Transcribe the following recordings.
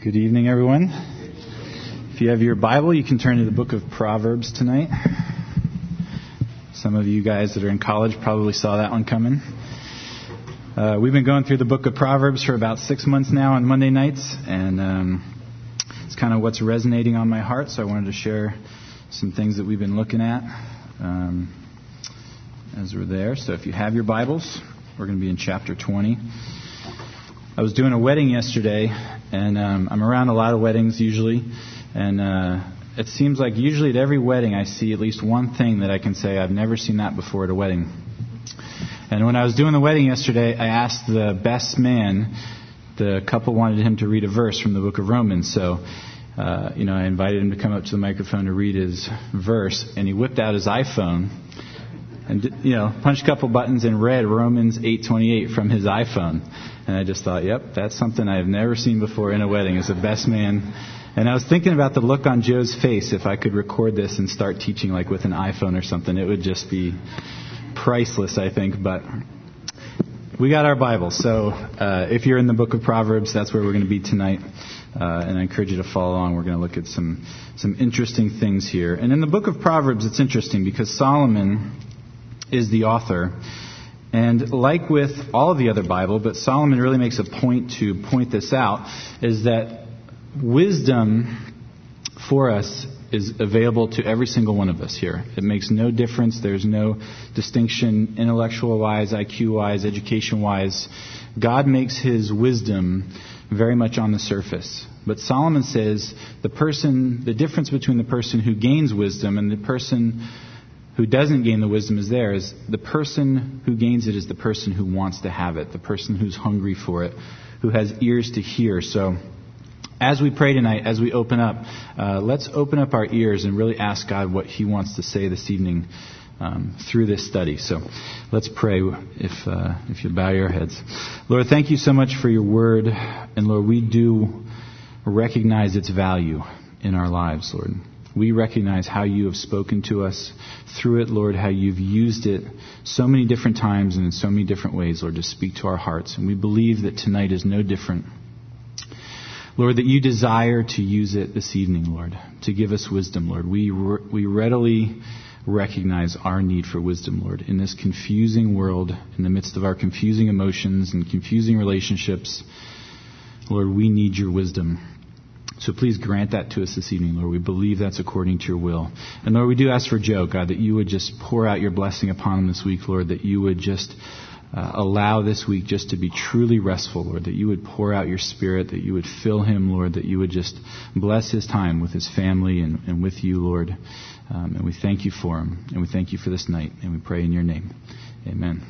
Good evening, everyone. If you have your Bible, you can turn to the book of Proverbs tonight. Some of you guys that are in college probably saw that one coming. We've been going through the book of Proverbs for about 6 months now on Monday nights, and it's kind of what's resonating on my heart, so I wanted to share some things that we've been looking at as we're there. So if you have your Bibles, we're going to be in chapter 20. I was doing a wedding yesterday, and I'm around a lot of weddings usually, and it seems like usually at every wedding I see at least one thing that I can say I've never seen that before at a wedding. And when I was doing the wedding yesterday, I asked the best man, the couple wanted him to read a verse from the book of Romans, so I invited him to come up to the microphone to read his verse, and he whipped out his iPhone and punched a couple buttons and read Romans 8:28 from his iPhone. And I just thought, yep, that's something I've never seen before in a wedding, as the best man. And I was thinking about the look on Joe's face if I could record this and start teaching like with an iPhone or something. It would just be priceless, I think. But we got our Bible. So if you're in the book of Proverbs, that's where we're going to be tonight. And I encourage you to follow along. We're going to look at some interesting things here. And in the book of Proverbs, it's interesting because Solomon is the author. And like with all of the other Bible, but Solomon really makes a point to point this out, is that wisdom for us is available to every single one of us here. It makes no difference. There's no distinction intellectual-wise, IQ-wise, education-wise. God makes His wisdom very much on the surface. But Solomon says the difference between the person who gains wisdom and the person who doesn't gain the wisdom is the person who gains it is the person who wants to have it, the person who's hungry for it, who has ears to hear. So as we pray tonight, as we open up, let's open up our ears and really ask God what He wants to say this evening through this study. So let's pray if you bow your heads. Lord, thank you so much for your word. And Lord, we do recognize its value in our lives, Lord. We recognize how you have spoken to us through it, Lord, how you've used it so many different times and in so many different ways, Lord, to speak to our hearts. And we believe that tonight is no different. Lord, that you desire to use it this evening, Lord, to give us wisdom, Lord. We readily recognize our need for wisdom, Lord, in this confusing world, in the midst of our confusing emotions and confusing relationships. Lord, we need your wisdom. So please grant that to us this evening, Lord. We believe that's according to your will. And Lord, we do ask for Joe, God, that you would just pour out your blessing upon him this week, Lord, that you would just allow this week just to be truly restful, Lord, that you would pour out your Spirit, that you would fill him, Lord, that you would just bless his time with his family and with you, Lord. And we thank you for him, and we thank you for this night, and we pray in your name. Amen.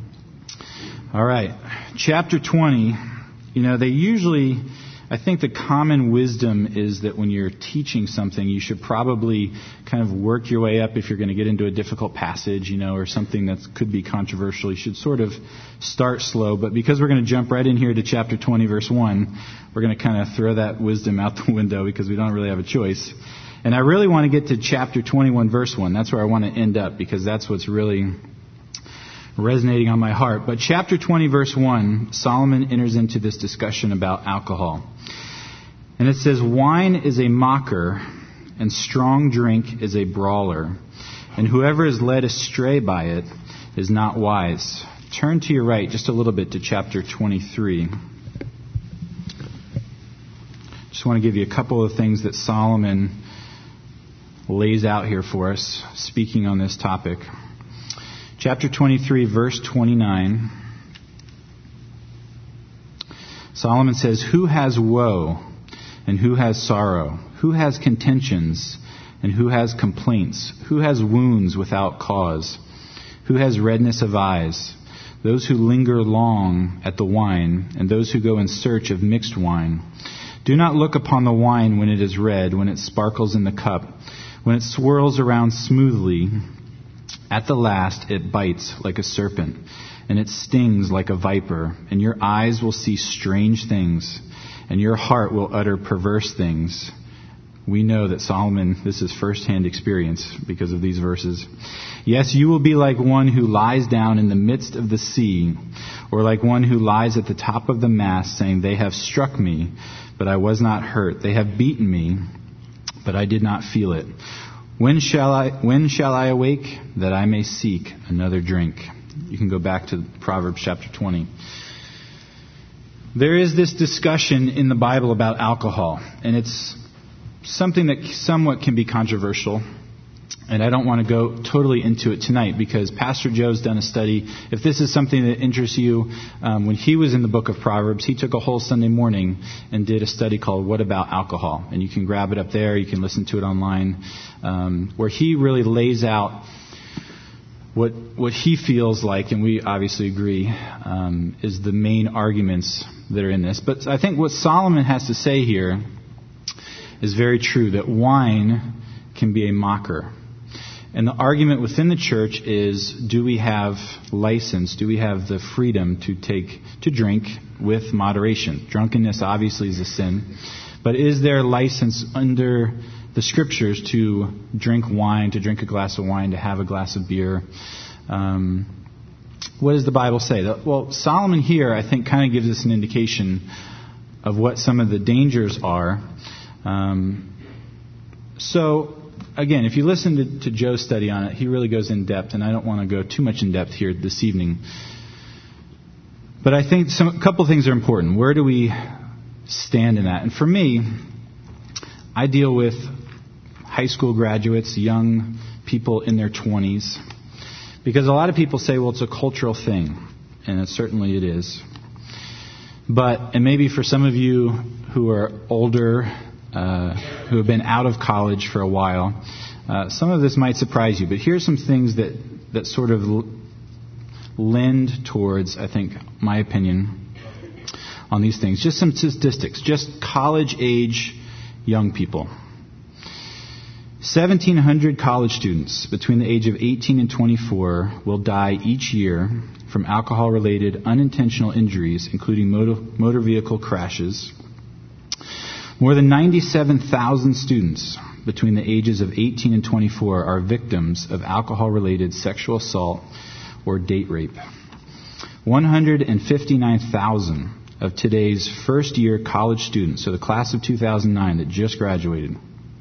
All right. Chapter 20, they usually... I think the common wisdom is that when you're teaching something, you should probably kind of work your way up if you're going to get into a difficult passage, or something that could be controversial. You should sort of start slow. But because we're going to jump right in here to chapter 20, verse 1, we're going to kind of throw that wisdom out the window because we don't really have a choice. And I really want to get to chapter 21, verse 1. That's where I want to end up because that's what's really resonating on my heart. But chapter 20, verse 1, Solomon enters into this discussion about alcohol. And it says, wine is a mocker, and strong drink is a brawler, and whoever is led astray by it is not wise. Turn to your right just a little bit to chapter 23. Just want to give you a couple of things that Solomon lays out here for us, speaking on this topic. Chapter 23, verse 29, Solomon says, who has woe and who has sorrow? Who has contentions and who has complaints? Who has wounds without cause? Who has redness of eyes? Those who linger long at the wine and those who go in search of mixed wine. Do not look upon the wine when it is red, when it sparkles in the cup, when it swirls around smoothly. At the last, it bites like a serpent, and it stings like a viper, and your eyes will see strange things, and your heart will utter perverse things. We know that Solomon, this is firsthand experience because of these verses. Yes, you will be like one who lies down in the midst of the sea, or like one who lies at the top of the mast, saying, they have struck me, but I was not hurt. They have beaten me, but I did not feel it. When shall I awake, that I may seek another drink? You can go back to Proverbs chapter 20. There is this discussion in the Bible about alcohol, and it's something that somewhat can be controversial, and I don't want to go totally into it tonight because Pastor Joe's done a study. If this is something that interests you, when he was in the book of Proverbs, he took a whole Sunday morning and did a study called What About Alcohol? And you can grab it up there, you can listen to it online, where he really lays out what he feels like, and we obviously agree, is the main arguments that are in this. But I think what Solomon has to say here is very true, that wine can be a mocker. And the argument within the church is, do we have license? Do we have the freedom to drink with moderation? Drunkenness obviously is a sin. But is there license under the Scriptures to drink wine, to drink a glass of wine, to have a glass of beer? What does the Bible say? Well, Solomon here, I think, kind of gives us an indication of what some of the dangers are. So, again, if you listen to Joe's study on it, he really goes in depth, and I don't want to go too much in depth here this evening. But I think a couple things are important. Where do we stand in that? And for me, I deal with high school graduates, young people in their 20s, because a lot of people say, well, it's a cultural thing, and certainly it is. And maybe for some of you who are older, who have been out of college for a while, some of this might surprise you. But here's some things that sort of lend towards, I think, my opinion on these things. Just some statistics. Just college-age young people. 1,700 college students between the age of 18 and 24 will die each year from alcohol-related unintentional injuries, including motor vehicle crashes. More than 97,000 students between the ages of 18 and 24 are victims of alcohol-related sexual assault or date rape. 159,000 of today's first-year college students, so the class of 2009 that just graduated,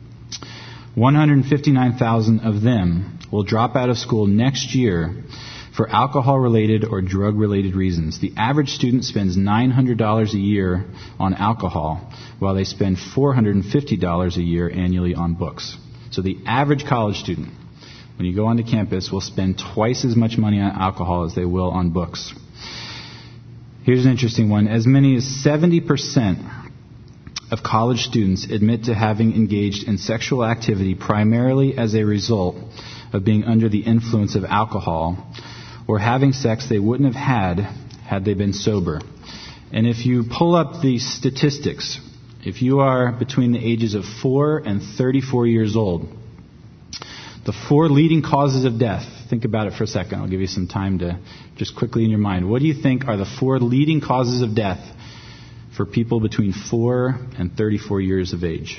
159,000 of them will drop out of school next year for alcohol-related or drug-related reasons. The average student spends $900 a year on alcohol, while they spend $450 a year annually on books. So the average college student, when you go onto campus, will spend twice as much money on alcohol as they will on books. Here's an interesting one. As many as 70% of college students admit to having engaged in sexual activity primarily as a result of being under the influence of alcohol or having sex they wouldn't have had they been sober. And if you pull up the statistics, if you are between the ages of 4 and 34 years old, the 4 leading causes of death, think about it for a second. I'll give you some time to just quickly in your mind. What do you think are the 4 leading causes of death for people between 4 and 34 years of age?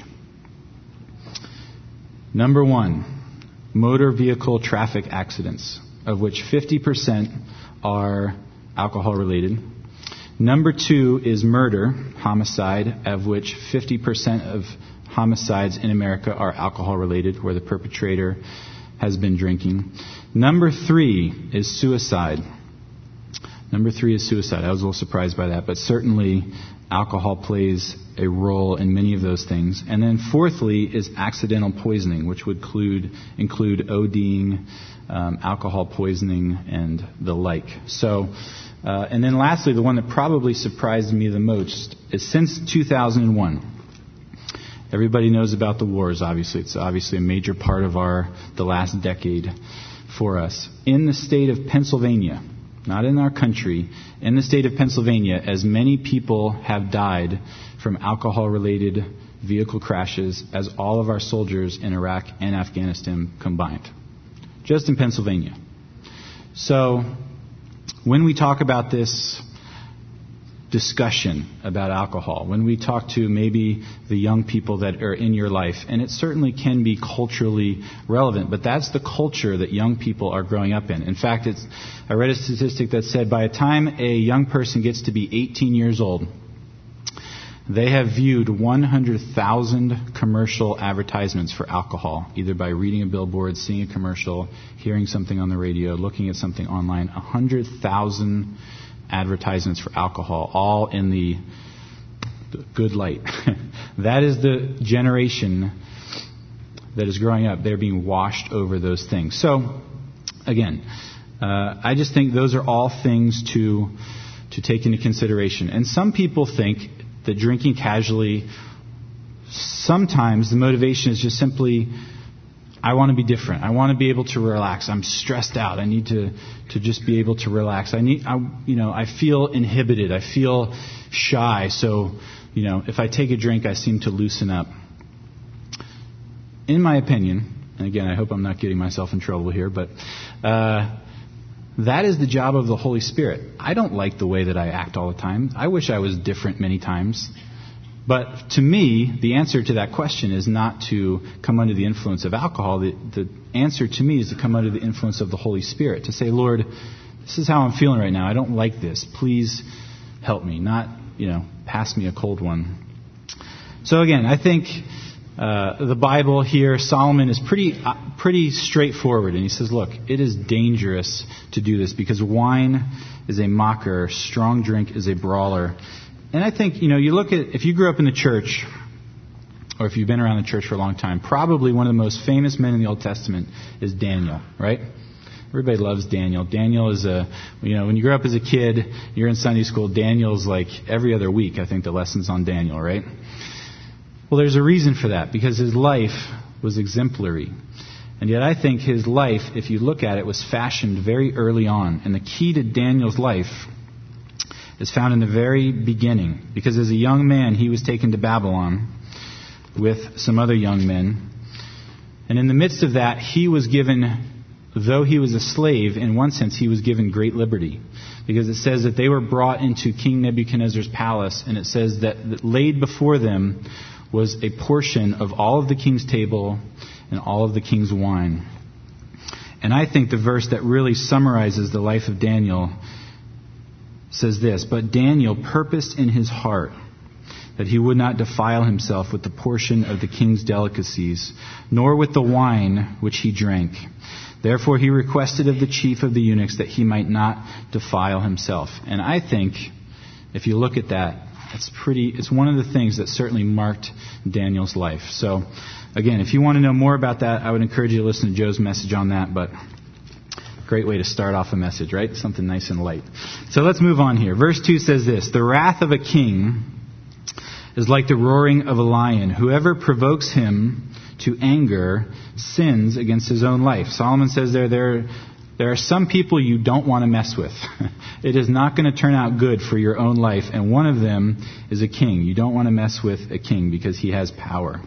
Number 1, motor vehicle traffic accidents, of which 50% are alcohol-related. Number 2 is murder, homicide, of which 50% of homicides in America are alcohol-related, where the perpetrator has been drinking. Number 3 is suicide. I was a little surprised by that, but certainly alcohol plays a role in many of those things. And then fourthly is accidental poisoning, which would include ODing, alcohol poisoning, and the like. So, and then lastly, the one that probably surprised me the most is since 2001. Everybody knows about the wars, obviously. It's obviously a major part of the last decade for us. In the state of Pennsylvania, not in our country, in the state of Pennsylvania, as many people have died from alcohol-related vehicle crashes as all of our soldiers in Iraq and Afghanistan combined. Just in Pennsylvania. So, when we talk about this, discussion about alcohol, when we talk to maybe the young people that are in your life, and it certainly can be culturally relevant, but that's the culture that young people are growing up in. In fact, I read a statistic that said by the time a young person gets to be 18 years old, they have viewed 100,000 commercial advertisements for alcohol, either by reading a billboard, seeing a commercial, hearing something on the radio, looking at something online. 100,000 advertisements for alcohol, all in the good light. That is the generation that is growing up. They're being washed over those things. So, again, I just think those are all things to take into consideration. And some people think that drinking casually, sometimes the motivation is just simply, I want to be different. I want to be able to relax. I'm stressed out. I need to just be able to relax. I feel inhibited. I feel shy. So, if I take a drink, I seem to loosen up. In my opinion, and again, I hope I'm not getting myself in trouble here, but that is the job of the Holy Spirit. I don't like the way that I act all the time. I wish I was different many times. But to me, the answer to that question is not to come under the influence of alcohol. The answer to me is to come under the influence of the Holy Spirit. To say, Lord, this is how I'm feeling right now. I don't like this. Please help me. Not, pass me a cold one. So again, I think the Bible here, Solomon is pretty straightforward. And he says, look, it is dangerous to do this because wine is a mocker. Strong drink is a brawler. And I think, you look at, if you grew up in the church, or if you've been around the church for a long time, probably one of the most famous men in the Old Testament is Daniel, right? Everybody loves Daniel. Daniel is when you grow up as a kid, you're in Sunday school, Daniel's like every other week, I think the lesson's on Daniel, right? Well, there's a reason for that, because his life was exemplary. And yet I think his life, if you look at it, was fashioned very early on. And the key to Daniel's life is found in the very beginning. Because as a young man, he was taken to Babylon with some other young men. And in the midst of that, he was given, though he was a slave, in one sense, he was given great liberty. Because it says that they were brought into King Nebuchadnezzar's palace, and it says that laid before them was a portion of all of the king's table and all of the king's wine. And I think the verse that really summarizes the life of Daniel says this: but Daniel purposed in his heart that he would not defile himself with the portion of the king's delicacies, nor with the wine which he drank. Therefore he requested of the chief of the eunuchs that he might not defile himself. And I think, if you look at that, it's one of the things that certainly marked Daniel's life. So, again, if you want to know more about that, I would encourage you to listen to Joe's message on that, but great way to start off a message, right? Something nice and light. So let's move on here. Verse 2 says this: the wrath of a king is like the roaring of a lion. Whoever provokes him to anger sins against his own life. Solomon says there are some people you don't want to mess with. It is not going to turn out good for your own life, and one of them is a king. You don't want to mess with a king because he has power.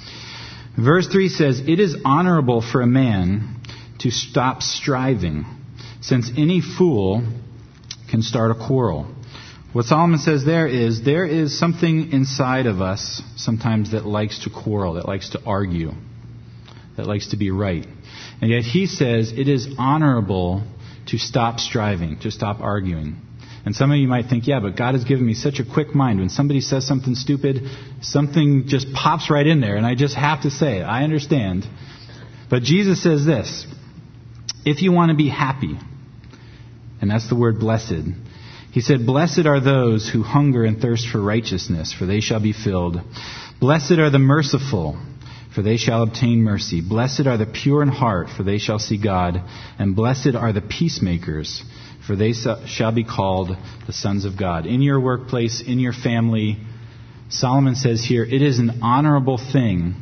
Verse 3 says, it is honorable for a man to stop striving, since any fool can start a quarrel. What Solomon says there is something inside of us sometimes that likes to quarrel, that likes to argue, that likes to be right. And yet he says it is honorable to stop striving, to stop arguing. And some of you might think, yeah, but God has given me such a quick mind. When somebody says something stupid, something just pops right in there, and I just have to say it. I understand. But Jesus says this: if you want to be happy, and that's the word blessed, he said, blessed are those who hunger and thirst for righteousness, for they shall be filled. Blessed are the merciful, for they shall obtain mercy. Blessed are the pure in heart, for they shall see God. And blessed are the peacemakers, for they shall be called the sons of God. In your workplace, in your family, Solomon says here, it is an honorable thing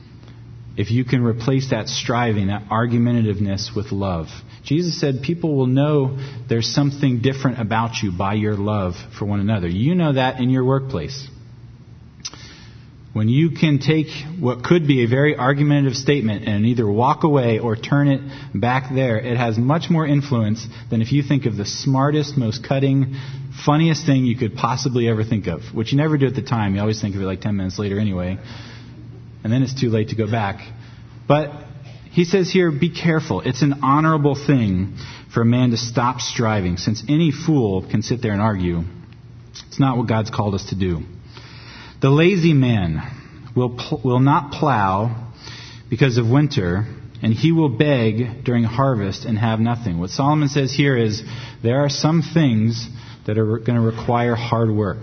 if you can replace that striving, that argumentativeness with love. Jesus said people will know there's something different about you by your love for one another. You know that in your workplace. When you can take what could be a very argumentative statement and either walk away or turn it back there, it has much more influence than if you think of the smartest, most cutting, funniest thing you could possibly ever think of, which you never do at the time. You always think of it like 10 minutes later anyway, and then it's too late to go back. But he says here, be careful. It's an honorable thing for a man to stop striving, since any fool can sit there and argue. It's not what God's called us to do. The lazy man will not plow because of winter, and he will beg during harvest and have nothing. What Solomon says here is there are some things that are going to require hard work.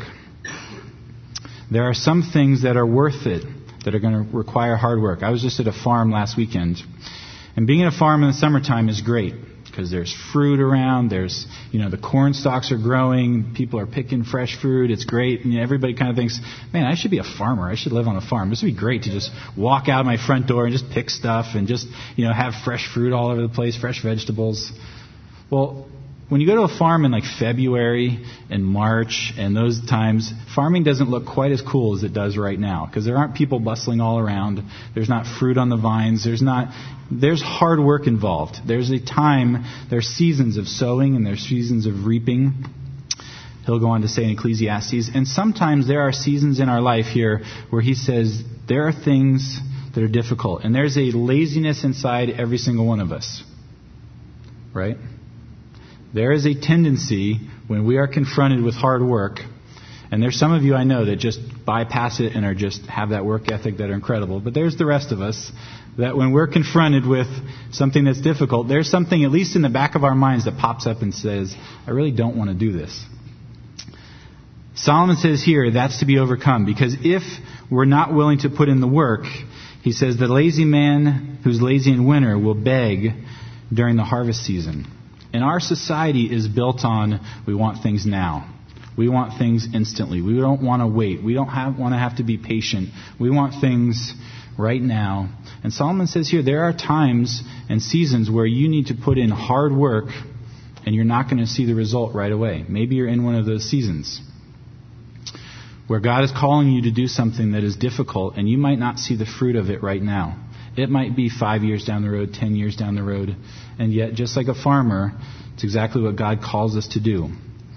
There are some things that are worth it that are going to require hard work. I was just at a farm last weekend, and being at a farm in the summertime is great because there's fruit around, there's, the corn stalks are growing, people are picking fresh fruit, it's great, and everybody kind of thinks, man, I should be a farmer, I should live on a farm. This would be great to just walk out my front door and just pick stuff and just, have fresh fruit all over the place, fresh vegetables. Well, when you go to a farm in like February and March and those times, farming doesn't look quite as cool as it does right now because there aren't people bustling all around. There's not fruit on the vines. There's hard work involved. There's seasons of sowing and there's seasons of reaping. He'll go on to say in Ecclesiastes. And sometimes there are seasons in our life here where he says there are things that are difficult. And there's a laziness inside every single one of us. Right? There is a tendency when we are confronted with hard work, and there's some of you I know that just bypass it and are just have that work ethic that are incredible, but there's the rest of us that when we're confronted with something that's difficult, there's something at least in the back of our minds that pops up and says, I really don't want to do this. Solomon says here that's to be overcome, because if we're not willing to put in the work, he says the lazy man who's lazy in winter will beg during the harvest season. And our society is built on we want things now. We want things instantly. We don't want to wait. We don't want to have to be patient. We want things right now. And Solomon says here there are times and seasons where you need to put in hard work and you're not going to see the result right away. Maybe you're in one of those seasons where God is calling you to do something that is difficult and you might not see the fruit of it right now. It might be 5 years down the road, 10 years down the road. And yet, just like a farmer, it's exactly what God calls us to do.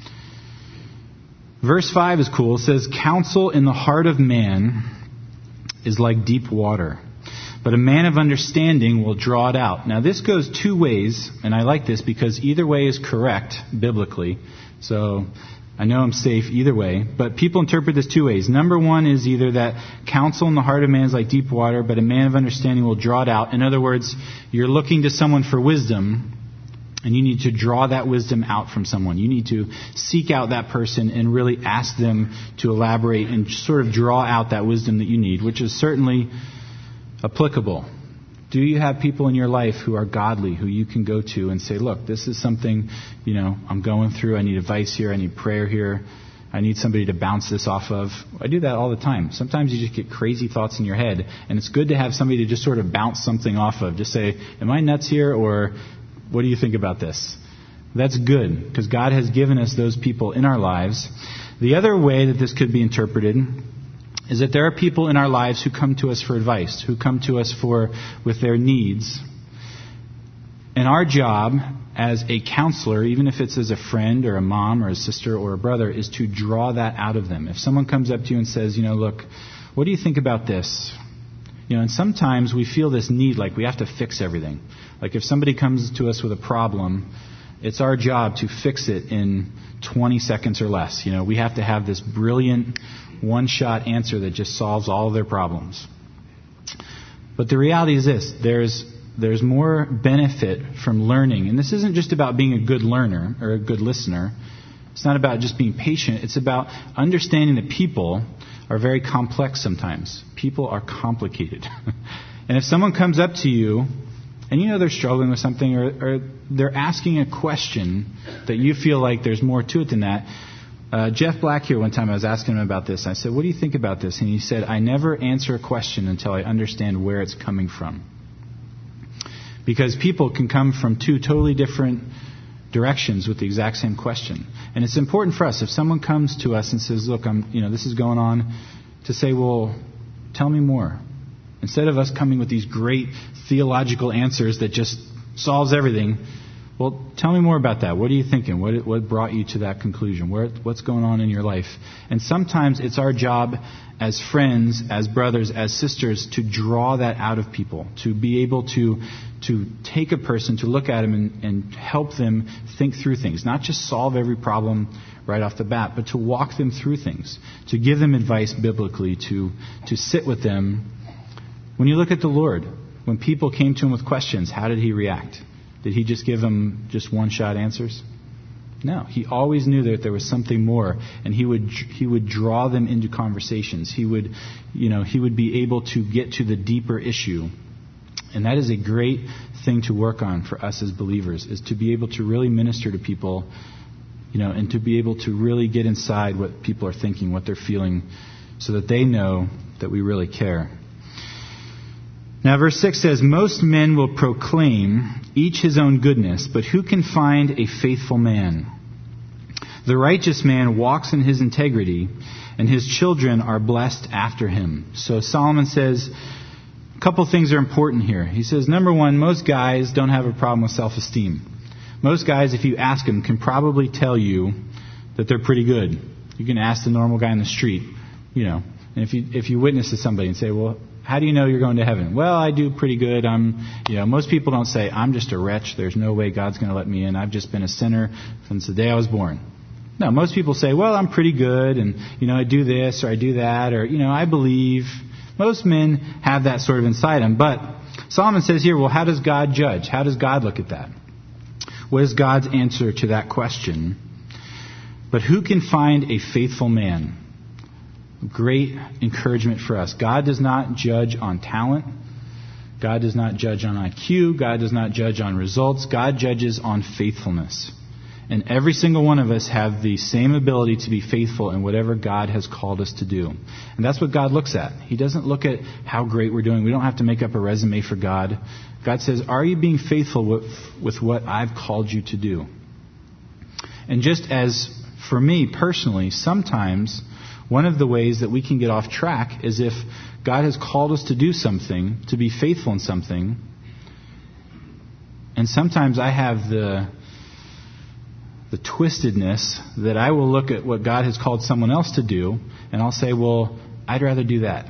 Verse 5 is cool. It says, counsel in the heart of man is like deep water, but a man of understanding will draw it out. Now, this goes two ways, and I like this because either way is correct biblically. So I know I'm safe either way, but people interpret this two ways. Number one is either that counsel in the heart of man is like deep water, but a man of understanding will draw it out. In other words, you're looking to someone for wisdom, and you need to draw that wisdom out from someone. You need to seek out that person and really ask them to elaborate and sort of draw out that wisdom that you need, which is certainly applicable. Do you have people in your life who are godly, who you can go to and say, look, this is something, I'm going through. I need advice here. I need prayer here. I need somebody to bounce this off of. I do that all the time. Sometimes you just get crazy thoughts in your head, and it's good to have somebody to just sort of bounce something off of. Just say, am I nuts here, or what do you think about this? That's good, because God has given us those people in our lives. The other way that this could be interpreted is that there are people in our lives who come to us for advice, who come to us with their needs. And our job as a counselor, even if it's as a friend or a mom or a sister or a brother, is to draw that out of them. If someone comes up to you and says, look, what do you think about this? And sometimes we feel this need like we have to fix everything. Like if somebody comes to us with a problem, it's our job to fix it in 20 seconds or less. We have to have this brilliant one-shot answer that just solves all of their problems. But the reality is this, there's more benefit from learning. And this isn't just about being a good learner or a good listener. It's not about just being patient. It's about understanding that people are very complex sometimes. People are complicated. And if someone comes up to you and they're struggling with something or they're asking a question that you feel like there's more to it than that. Jeff Black here one time, I was asking him about this. I said, what do you think about this? And he said, I never answer a question until I understand where it's coming from. Because people can come from two totally different directions with the exact same question. And it's important for us, if someone comes to us and says, look, this is going on, to say, well, Tell me more. Instead of us coming with these great theological answers that just solves everything, well, tell me more about that. What are you thinking? What brought you to that conclusion? What's going on in your life? And sometimes it's our job as friends, as brothers, as sisters, to draw that out of people, to be able to take a person, to look at them and help them think through things. Not just solve every problem right off the bat, but to walk them through things, to give them advice biblically, to sit with them. When you look at the Lord, when people came to him with questions, how did he react? Did he just give them just one-shot answers? No, he always knew that there was something more, and he would draw them into conversations. He would be able to get to the deeper issue. And that is a great thing to work on for us as believers, is to be able to really minister to people, and to be able to really get inside what people are thinking, what they're feeling, so that they know that we really care. Now, verse 6 says, "Most men will proclaim each his own goodness, but who can find a faithful man? The righteous man walks in his integrity, and his children are blessed after him." So Solomon says a couple things are important here. He says, number one, most guys don't have a problem with self-esteem. Most guys, if you ask them, can probably tell you that they're pretty good. You can ask the normal guy in the street, and if you witness to somebody and say, well, how do you know you're going to heaven? Well, I do pretty good. Most people don't say, I'm just a wretch. There's no way God's going to let me in. I've just been a sinner since the day I was born. No, most people say, well, I'm pretty good, and, I do this, or I do that, or, I believe. Most men have that sort of inside them. But Solomon says here, well, how does God judge? How does God look at that? What is God's answer to that question? But who can find a faithful man? Great encouragement for us. God does not judge on talent. God does not judge on IQ. God does not judge on results. God judges on faithfulness. And every single one of us have the same ability to be faithful in whatever God has called us to do. And that's what God looks at. He doesn't look at how great we're doing. We don't have to make up a resume for God. God says, are you being faithful with what I've called you to do? And just as for me personally, sometimes one of the ways that we can get off track is if God has called us to do something, to be faithful in something, and sometimes I have the twistedness that I will look at what God has called someone else to do, and I'll say, well, I'd rather do that.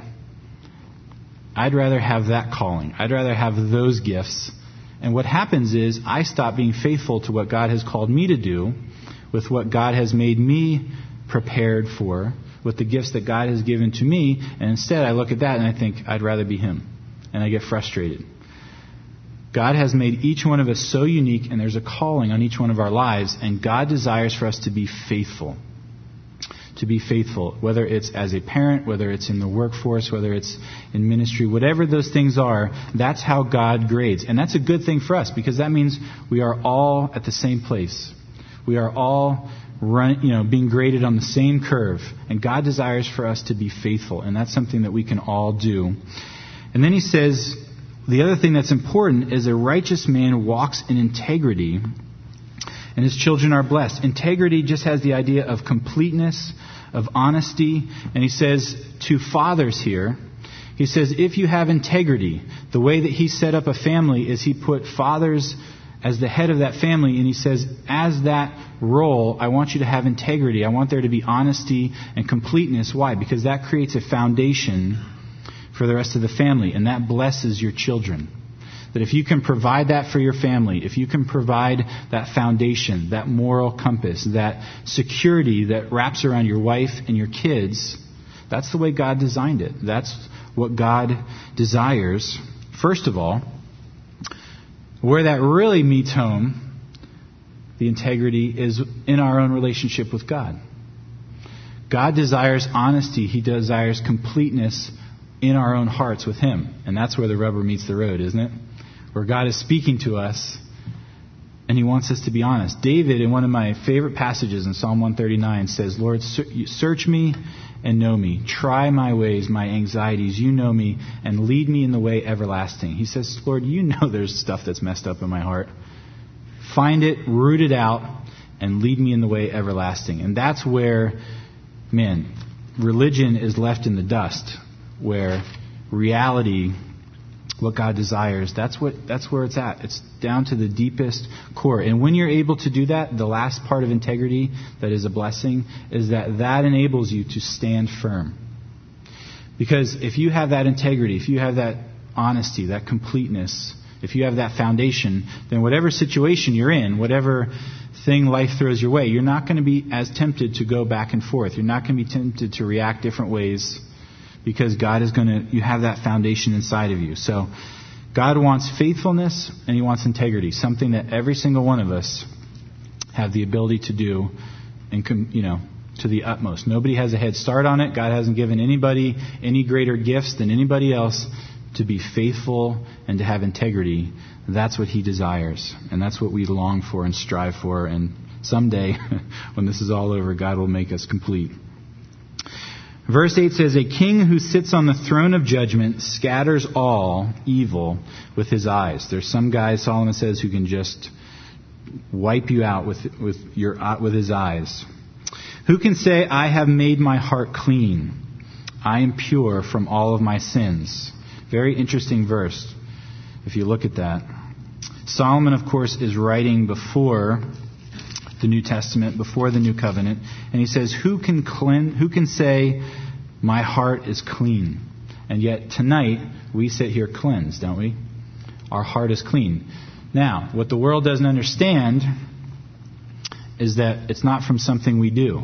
I'd rather have that calling. I'd rather have those gifts. And what happens is I stop being faithful to what God has called me to do, with what God has made me prepared for, with the gifts that God has given to me, and instead I look at that and I think, I'd rather be him. And I get frustrated. God has made each one of us so unique, and there's a calling on each one of our lives, and God desires for us to be faithful. To be faithful, whether it's as a parent, whether it's in the workforce, whether it's in ministry, whatever those things are, that's how God grades. And that's a good thing for us, because that means we are all at the same place. We are all being graded on the same curve. And God desires for us to be faithful. And that's something that we can all do. And then he says, the other thing that's important is a righteous man walks in integrity, and his children are blessed. Integrity just has the idea of completeness, of honesty. And he says to fathers here, he says, if you have integrity, the way that he set up a family is he put fathers as the head of that family, and he says, as that role, I want you to have integrity. I want there to be honesty and completeness. Why? Because that creates a foundation for the rest of the family, and that blesses your children. That if you can provide that for your family, if you can provide that foundation, that moral compass, that security that wraps around your wife and your kids, that's the way God designed it. That's what God desires. First of all, where that really meets home, the integrity, is in our own relationship with God. God desires honesty. He desires completeness in our own hearts with Him. And that's where the rubber meets the road, isn't it? Where God is speaking to us and He wants us to be honest. David, in one of my favorite passages in Psalm 139, says, Lord, search me and know me. Try my ways, my anxieties. You know me, and lead me in the way everlasting. He says, Lord, you know there's stuff that's messed up in my heart. Find it, root it out, and lead me in the way everlasting. And that's where, religion is left in the dust, where reality, what God desires, that's where it's at. It's down to the deepest core. And when you're able to do that, the last part of integrity that is a blessing is that enables you to stand firm. Because if you have that integrity, if you have that honesty, that completeness, if you have that foundation, then whatever situation you're in, whatever thing life throws your way, you're not going to be as tempted to go back and forth. You're not going to be tempted to react different ways, because God is you have that foundation inside of you. So God wants faithfulness and He wants integrity, something that every single one of us have the ability to do, and to the utmost. Nobody has a head start on it. God hasn't given anybody any greater gifts than anybody else to be faithful and to have integrity. That's what He desires, and that's what we long for and strive for. And someday, when this is all over, God will make us complete. Verse 8 says, "A king who sits on the throne of judgment scatters all evil with his eyes." There's some guy, Solomon says, who can just wipe you out with his eyes. "Who can say, I have made my heart clean? I am pure from all of my sins." Very interesting verse, if you look at that. Solomon, of course, is writing before the New Testament, before the New Covenant, and he says, who can say, my heart is clean? And yet tonight we sit here cleansed, don't we? Our heart is clean. Now, what the world doesn't understand is that it's not from something we do.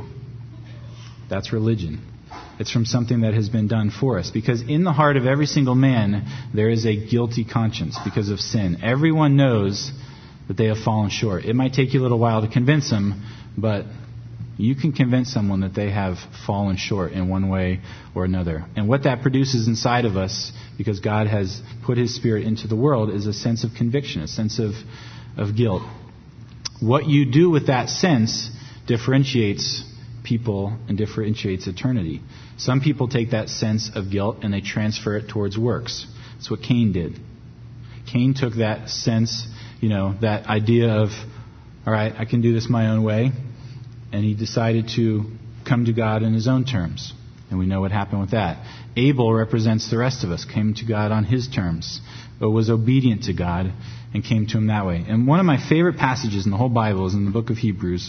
That's religion. It's from something that has been done for us. Because in the heart of every single man, there is a guilty conscience because of sin. Everyone knows that they have fallen short. It might take you a little while to convince them, but you can convince someone that they have fallen short in one way or another. And what that produces inside of us, because God has put His Spirit into the world, is a sense of conviction, a sense of guilt. What you do with that sense differentiates people and differentiates eternity. Some people take that sense of guilt and they transfer it towards works. That's what Cain did. Cain took that sense, that idea of, all right, I can do this my own way. And he decided to come to God in his own terms. And we know what happened with that. Abel represents the rest of us, came to God on his terms, but was obedient to God and came to Him that way. And one of my favorite passages in the whole Bible is in the book of Hebrews.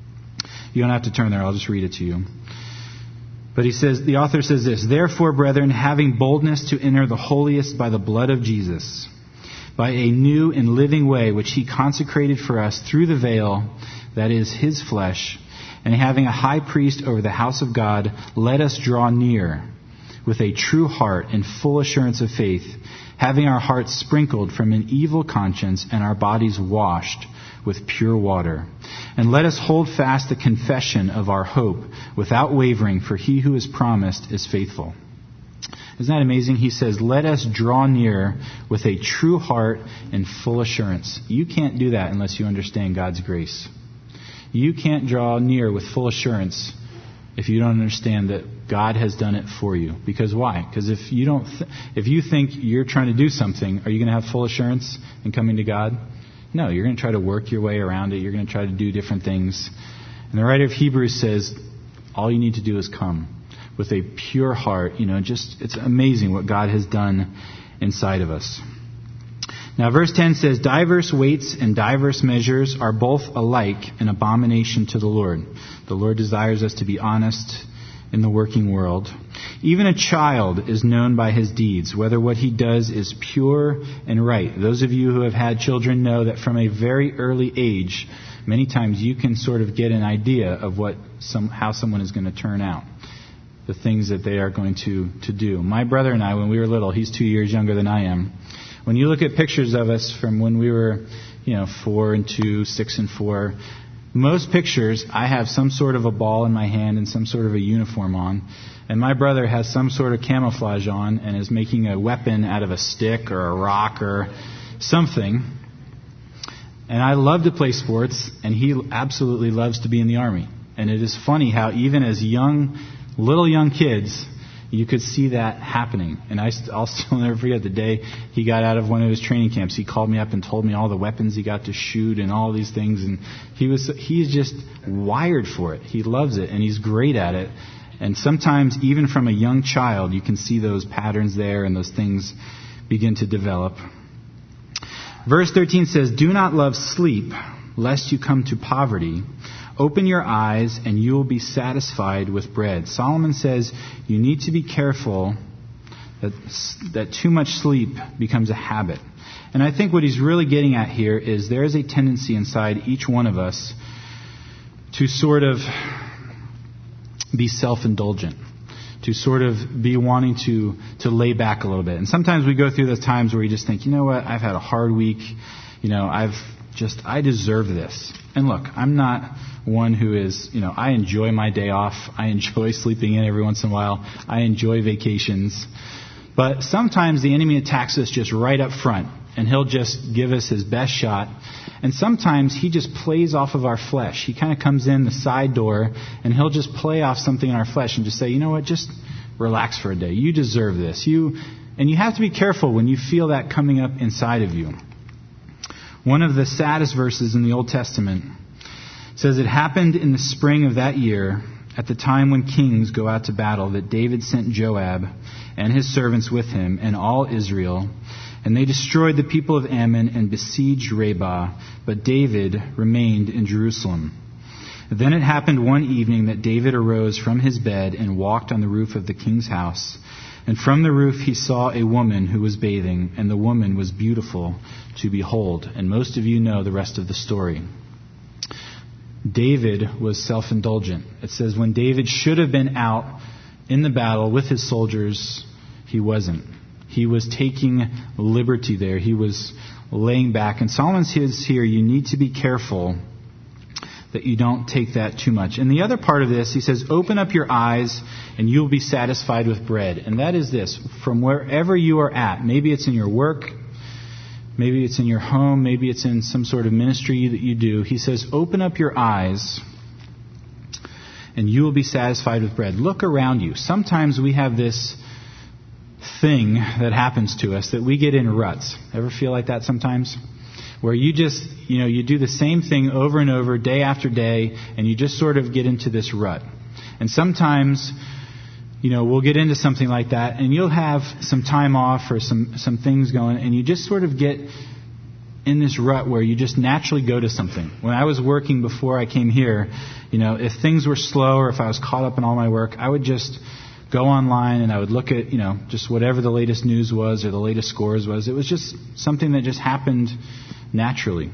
You don't have to turn there, I'll just read it to you. But the author says this, "Therefore, brethren, having boldness to enter the holiest by the blood of Jesus, by a new and living way which He consecrated for us through the veil, that is His flesh, and having a high priest over the house of God, let us draw near with a true heart and full assurance of faith, having our hearts sprinkled from an evil conscience and our bodies washed with pure water. And let us hold fast the confession of our hope without wavering, for He who has promised is faithful." Isn't that amazing? He says, let us draw near with a true heart and full assurance. You can't do that unless you understand God's grace. You can't draw near with full assurance if you don't understand that God has done it for you. Because why? Because if you think you're trying to do something, are you going to have full assurance in coming to God? No, you're going to try to work your way around it. You're going to try to do different things. And the writer of Hebrews says, all you need to do is come with a pure heart. It's amazing what God has done inside of us. Now, verse 10 says, "Diverse weights and diverse measures are both alike an abomination to the Lord." The Lord desires us to be honest in the working world. "Even a child is known by his deeds, whether what he does is pure and right." Those of you who have had children know that from a very early age, many times you can sort of get an idea of how someone is going to turn out, the things that they are going to do. My brother and I, when we were little, he's 2 years younger than I am. When you look at pictures of us from when we were, 4 and 2, 6 and 4, most pictures, I have some sort of a ball in my hand and some sort of a uniform on. And my brother has some sort of camouflage on and is making a weapon out of a stick or a rock or something. And I love to play sports, and he absolutely loves to be in the Army. And it is funny how even as little young kids, you could see that happening. And I'll still never forget the day he got out of one of his training camps. He called me up and told me all the weapons he got to shoot and all these things. And he's just wired for it. He loves it, and he's great at it. And sometimes, even from a young child, you can see those patterns there and those things begin to develop. Verse 13 says, "Do not love sleep, lest you come to poverty. Open your eyes, and you will be satisfied with bread." Solomon says you need to be careful that too much sleep becomes a habit. And I think what he's really getting at here is there is a tendency inside each one of us to sort of be self-indulgent, to sort of be wanting to lay back a little bit. And sometimes we go through those times where you just think, you know what, I've had a hard week. I deserve this. And look, I'm not one who is, I enjoy my day off. I enjoy sleeping in every once in a while. I enjoy vacations. But sometimes the enemy attacks us just right up front, and he'll just give us his best shot. And sometimes he just plays off of our flesh. He kind of comes in the side door, and he'll just play off something in our flesh and just say, you know what, just relax for a day. You deserve this. And you have to be careful when you feel that coming up inside of you. One of the saddest verses in the Old Testament says, "It happened in the spring of that year, at the time when kings go out to battle, that David sent Joab and his servants with him and all Israel. And they destroyed the people of Ammon and besieged Rabbah, but David remained in Jerusalem. Then it happened one evening that David arose from his bed and walked on the roof of the king's house. And from the roof he saw a woman who was bathing, and the woman was beautiful to behold." And most of you know the rest of the story. David was self-indulgent. It says when David should have been out in the battle with his soldiers, he wasn't. He was taking liberty there. He was laying back. And Solomon says here, you need to be careful that you don't take that too much. And the other part of this, he says, "Open up your eyes and you'll be satisfied with bread." And that is this, from wherever you are at, maybe it's in your work, maybe it's in your home, maybe it's in some sort of ministry that you do. He says, open up your eyes and you will be satisfied with bread. Look around you. Sometimes we have this thing that happens to us that we get in ruts. Ever feel like that sometimes? Where you just, you do the same thing over and over, day after day, and you just sort of get into this rut. And sometimes, we'll get into something like that, and you'll have some time off or some things going, and you just sort of get in this rut where you just naturally go to something. When I was working before I came here, if things were slow or if I was caught up in all my work, I would just go online and I would look at, just whatever the latest news was or the latest scores was. It was just something that just happened naturally.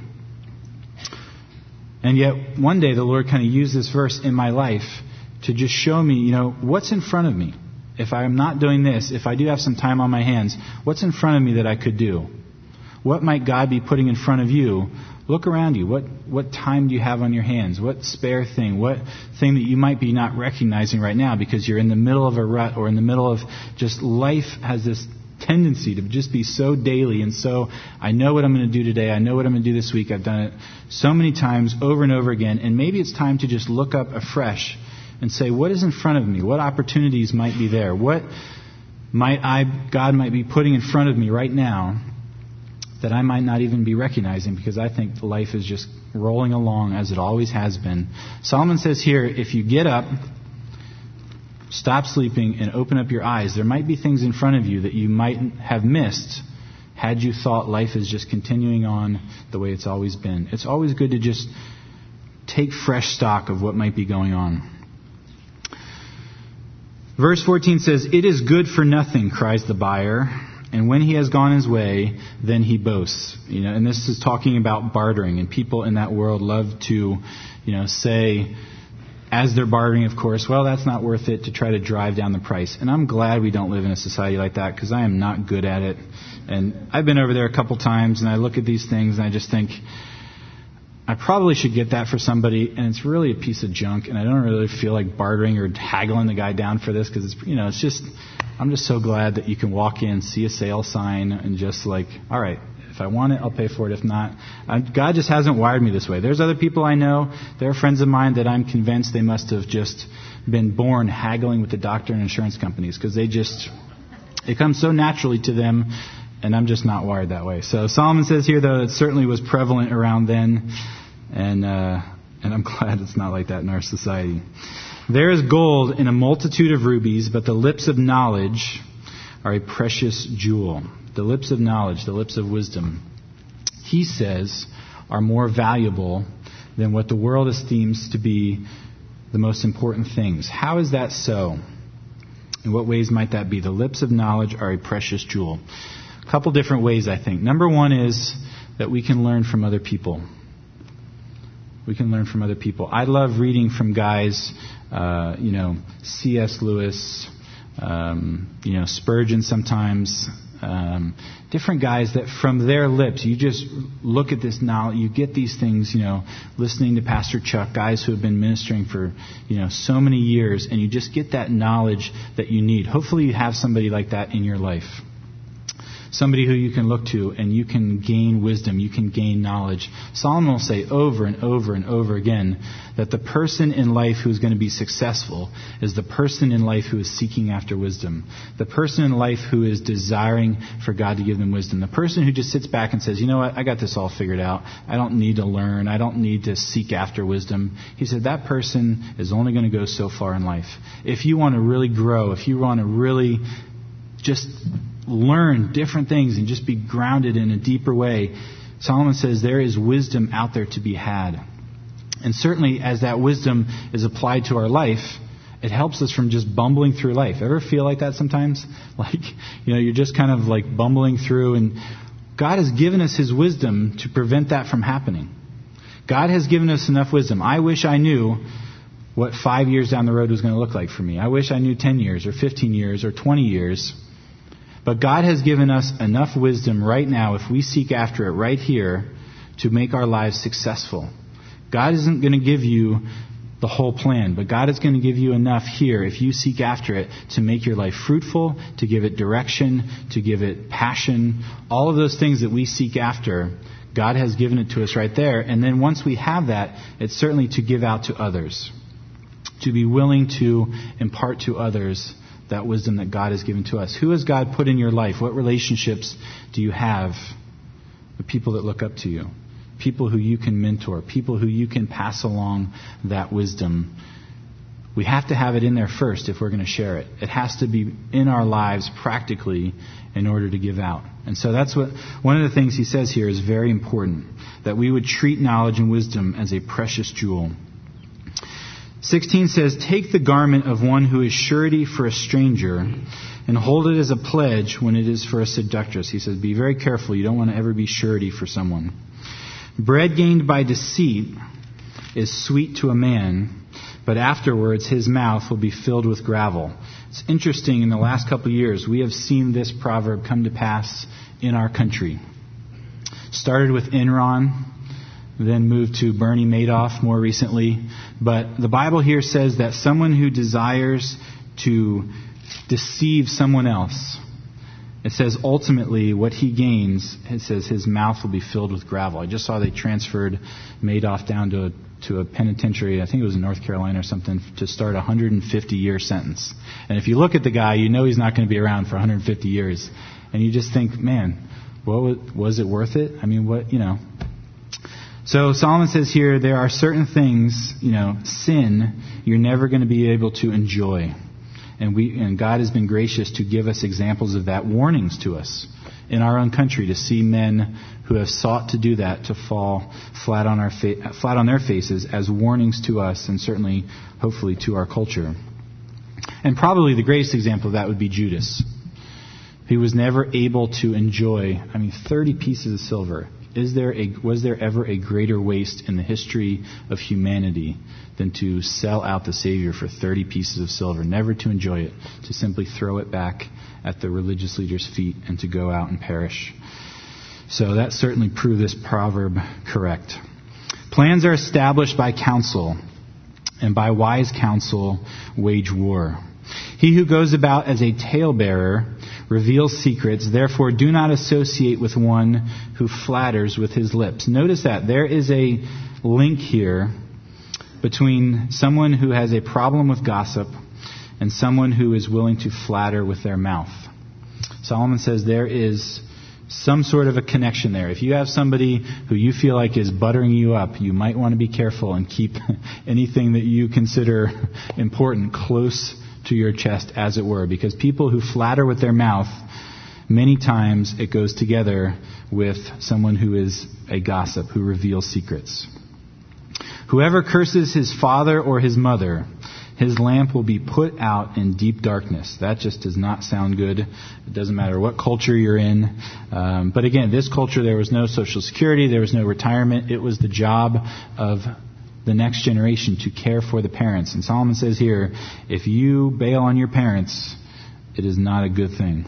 And yet one day the Lord kind of used this verse in my life to just show me, what's in front of me. If I'm not doing this, if I do have some time on my hands, what's in front of me that I could do? What might God be putting in front of you? Look around you. What time do you have on your hands? What spare thing? What thing that you might be not recognizing right now because you're in the middle of a rut or in the middle of just life has this tendency to just be so daily and so I know what I'm going to do today. I know what I'm going to do this week. I've done it so many times over and over again. And maybe it's time to just look up afresh and say, what is in front of me? What opportunities might be there? What God might be putting in front of me right now that I might not even be recognizing because I think life is just rolling along as it always has been. Solomon says here, if you get up, stop sleeping, and open up your eyes, there might be things in front of you that you might have missed had you thought life is just continuing on the way it's always been. It's always good to just take fresh stock of what might be going on. Verse 14 says, "It is good for nothing, cries the buyer, and when he has gone his way, then he boasts." And this is talking about bartering, and people in that world love to, say, as they're bartering, of course, well, that's not worth it, to try to drive down the price. And I'm glad we don't live in a society like that because I am not good at it. And I've been over there a couple times and I look at these things and I just think, I probably should get that for somebody, and it's really a piece of junk, and I don't really feel like bartering or haggling the guy down for this because it's just, I'm just so glad that you can walk in, see a sale sign, and just like, all right, if I want it, I'll pay for it. If not, God just hasn't wired me this way. There's other people I know, they're friends of mine that I'm convinced they must have just been born haggling with the doctor and insurance companies because it comes so naturally to them. And I'm just not wired that way. So Solomon says here, though, it certainly was prevalent around then. And I'm glad it's not like that in our society. There is gold in a multitude of rubies, but the lips of knowledge are a precious jewel. The lips of knowledge, the lips of wisdom, he says, are more valuable than what the world esteems to be the most important things. How is that so? In what ways might that be? The lips of knowledge are a precious jewel. A couple different ways, I think. Number one is that we can learn from other people. We can learn from other people. I love reading from guys, C.S. Lewis, Spurgeon sometimes, different guys that from their lips, you just look at this knowledge, you get these things, listening to Pastor Chuck, guys who have been ministering for, so many years, and you just get that knowledge that you need. Hopefully you have somebody like that in your life. Somebody who you can look to and you can gain wisdom, you can gain knowledge. Solomon will say over and over and over again that the person in life who is going to be successful is the person in life who is seeking after wisdom. The person in life who is desiring for God to give them wisdom. The person who just sits back and says, you know what, I got this all figured out. I don't need to learn. I don't need to seek after wisdom. He said that person is only going to go so far in life. If you want to really grow, if you want to really just learn different things and just be grounded in a deeper way, Solomon says there is wisdom out there to be had. And certainly as that wisdom is applied to our life, it helps us from just bumbling through life. Ever feel like that sometimes? Like, you're just kind of like bumbling through, and God has given us His wisdom to prevent that from happening. God has given us enough wisdom. I wish I knew what 5 years down the road was going to look like for me. I wish I knew 10 years or 15 years or 20 years. But God has given us enough wisdom right now, if we seek after it right here, to make our lives successful. God isn't going to give you the whole plan, but God is going to give you enough here, if you seek after it, to make your life fruitful, to give it direction, to give it passion. All of those things that we seek after, God has given it to us right there. And then once we have that, it's certainly to give out to others, to be willing to impart to others that wisdom that God has given to us. Who has God put in your life? What relationships do you have with people that look up to you? People who you can mentor, people who you can pass along that wisdom. We have to have it in there first if we're going to share it. It has to be in our lives practically in order to give out. And so that's what one of the things he says here is very important, that we would treat knowledge and wisdom as a precious jewel. 16 says, take the garment of one who is surety for a stranger and hold it as a pledge when it is for a seductress. He says, be very careful. You don't want to ever be surety for someone. Bread gained by deceit is sweet to a man, but afterwards his mouth will be filled with gravel. It's interesting, in the last couple of years, we have seen this proverb come to pass in our country. Started with Enron, then moved to Bernie Madoff more recently. But the Bible here says that someone who desires to deceive someone else, it says ultimately what he gains, it says his mouth will be filled with gravel. I just saw they transferred Madoff down to a penitentiary, I think it was in North Carolina or something, to start a 150-year sentence. And if you look at the guy, you know he's not going to be around for 150 years. And you just think, man, was it worth it? I mean, So Solomon says here, there are certain things, sin, you're never going to be able to enjoy. And God has been gracious to give us examples of that, warnings to us in our own country, to see men who have sought to do that, to fall flat on their faces as warnings to us, and certainly, hopefully, to our culture. And probably the greatest example of that would be Judas. He was never able to enjoy, 30 pieces of silver. Was there ever a greater waste in the history of humanity than to sell out the Savior for 30 pieces of silver, never to enjoy it, to simply throw it back at the religious leaders' feet and to go out and perish? So that certainly proved this proverb correct. Plans are established by counsel, and by wise counsel wage war. He who goes about as a talebearer reveals secrets. Therefore, do not associate with one who flatters with his lips. Notice that there is a link here between someone who has a problem with gossip and someone who is willing to flatter with their mouth. Solomon says there is some sort of a connection there. If you have somebody who you feel like is buttering you up, you might want to be careful and keep anything that you consider important close to your chest, as it were, because people who flatter with their mouth, many times it goes together with someone who is a gossip, who reveals secrets. Whoever curses his father or his mother, his lamp will be put out in deep darkness. That just does not sound good. It doesn't matter what culture you're in. But again, this culture, there was no Social Security, there was no retirement. It was the job of the next generation to care for the parents. And Solomon says here, if you bail on your parents, it is not a good thing.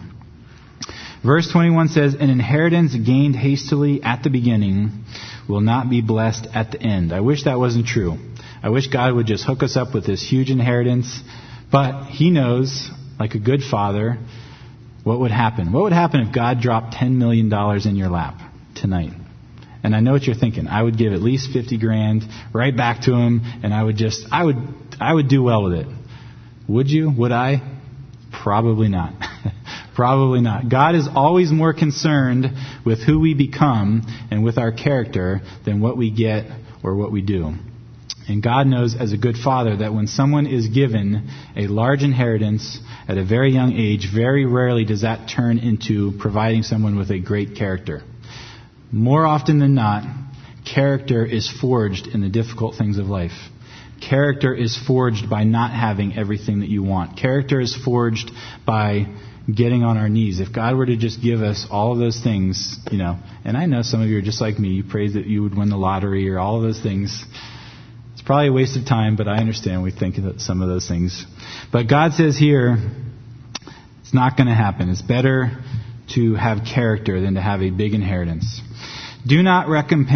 Verse 21 says, an inheritance gained hastily at the beginning will not be blessed at the end. I wish that wasn't true. I wish God would just hook us up with this huge inheritance. But He knows, like a good father, what would happen. What would happen if God dropped $10 million in your lap tonight? And I know what you're thinking. I would give at least $50,000 right back to Him, and I would do well with it. Would you? Would I? Probably not. Probably not. God is always more concerned with who we become and with our character than what we get or what we do. And God knows as a good father that when someone is given a large inheritance at a very young age, very rarely does that turn into providing someone with a great character. More often than not, character is forged in the difficult things of life. Character is forged by not having everything that you want. Character is forged by getting on our knees. If God were to just give us all of those things, and I know some of you are just like me, you pray that you would win the lottery or all of those things. It's probably a waste of time, but I understand we think of some of those things. But God says here, it's not going to happen. It's better to have character than to have a big inheritance. Do not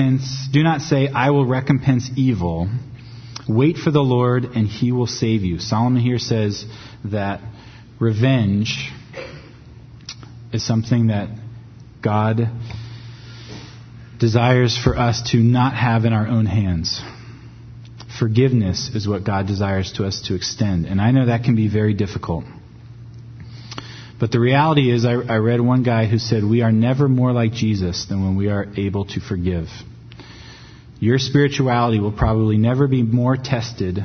say, I will recompense evil. Wait for the Lord and He will save you. Solomon here says that revenge is something that God desires for us to not have in our own hands. Forgiveness is what God desires to us to extend. And I know that can be very difficult. But the reality is, I read one guy who said, we are never more like Jesus than when we are able to forgive. Your spirituality will probably never be more tested